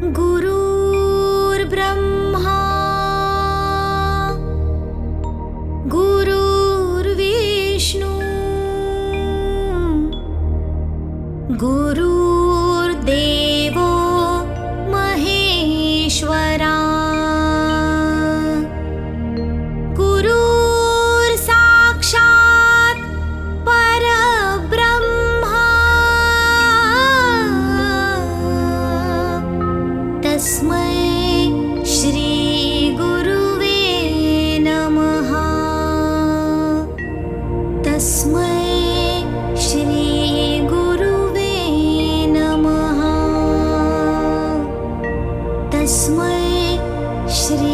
गुरुर्ब्रह्मा गुरुर्विष्णू गुरुर्देवो महेश्वरा गुरुर्साक्षात् परब्रह्मा तस्मै श्री गुरुवे नमः। तस्मै श्री गुरुवे नमः। तस्मै श्री